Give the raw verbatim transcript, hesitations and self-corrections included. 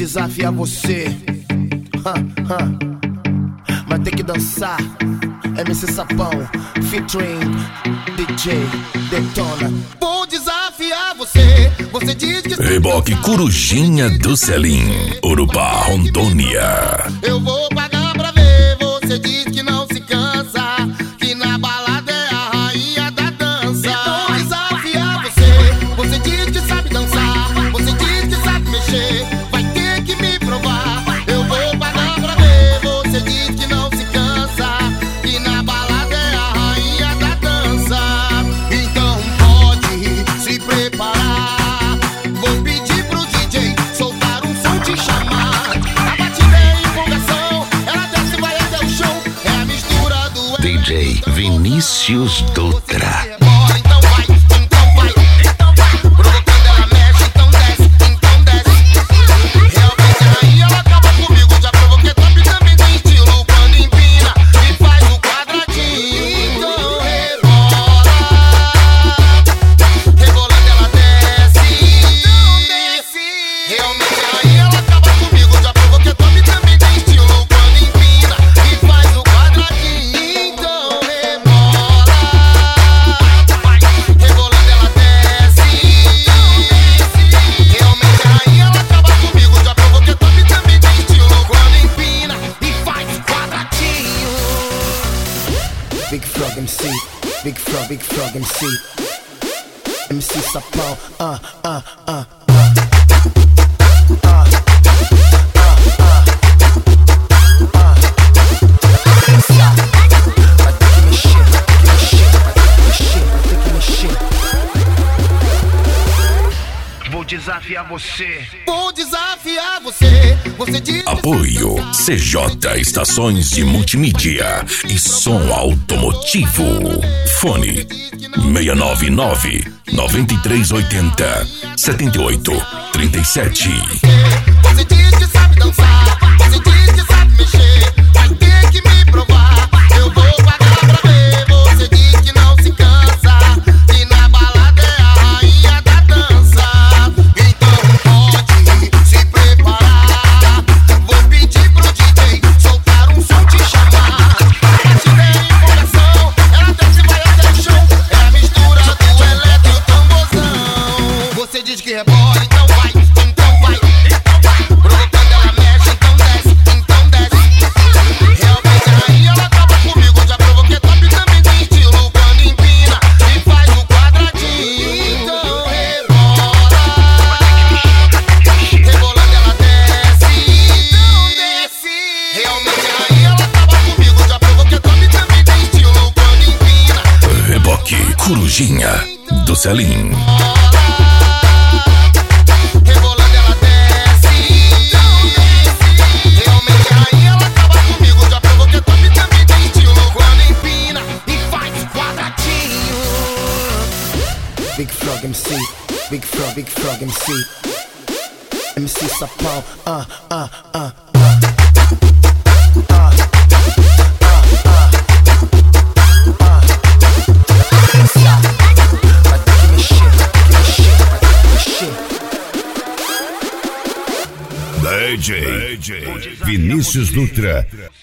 desafiar você. Ha, ha. Vai ter que dançar. M C Sapão, featuring D J Detona. Vou desafiar você. Você diz que... Reboque Corujinha do Selim, Urubá, Rondônia. Eu vou pagar pra ver. Você diz que não se cansa, que na balada é a rainha da dança. Vou desafiar você. Você diz que sabe dançar. Você diz que sabe mexer. Vai ter que me provar. Eu vou pagar pra ver. Você diz que não se cansa, que na balada é a rainha da dança. Então pode se preparar. Vou pedir pro D J soltar um som, te chamar. A batida é empolgação, ela desce e vai até o chão. É a mistura do D J Vinícius Dutra. Então vai, então vai, então vai. Provocando ela mexe, então desce, então desce. Realmente a rainha ela acaba comigo. Já provoquei top também tem estilo. Quando empina e faz o quadradinho. Então rebola, rebolando ela desce, então desce. Realmente a rainha ela acaba comigo. Já provoquei top também tem estilo. Quando empina e faz o quadradinho. Então rebola, rebolando ela desce, então desce. Realmente a rainha ela acaba comigo. Já provoquei top também tem estilo. Quando empina e faz o quadradinho. Big Frog M C, Big Frog, Big Frog M C, M C Sapão, ah, ah, ah, ah. Ah, ah, ah, ah. Dançar. Vai ter que mexer, vai ter que mexer, vai ter que mexer, vai ter que mexer. Vou desafiar você. Vou desafiar você. Você diz. Apoio C J Estações de Multimídia e Som Automotivo. Fone seis nove nove, nove três oito zero, sete oito três sete. Você diz que sabe dançar. Você diz que sabe mexer. Vai ter que me provar. Eu vou pagar pra ver. Você diz que não se cansa, que na balada é a rainha da dança. Então pode se preparar. Vou pedir pro D J soltar um som, te chamar. A batida é empolgação, ela desce e vai até o chão. É a mistura do eletro e o tamborzão. Você diz que rebola, então vai, então vai, então vai. Provocando ela mexe, então desce, então desce. Realmente a rainha ela acaba comigo. Já provoquei top também tem estilo. Quando empina e faz o quadradinho. Então rebola, rebolando ela desce, então desce. Realmente a rainha ela acaba comigo. Já provoquei top também tem estilo. Quando empina Reboque Corujinha do Selim. rebolando ela desce, então desce. Realmente a rainha ela acaba comigo. Já provoquei top também tem estilo. Quando empina e faz quadradinho. Big Frog M C, Big Frog, Big Frog M C, M C Sapão, ah, ah, ah, ah. Ah, ah, ah, ah. Dançar. Vai ter que mexer, vai ter que mexer, vai ter que mexer. D J Vinícius Dutra.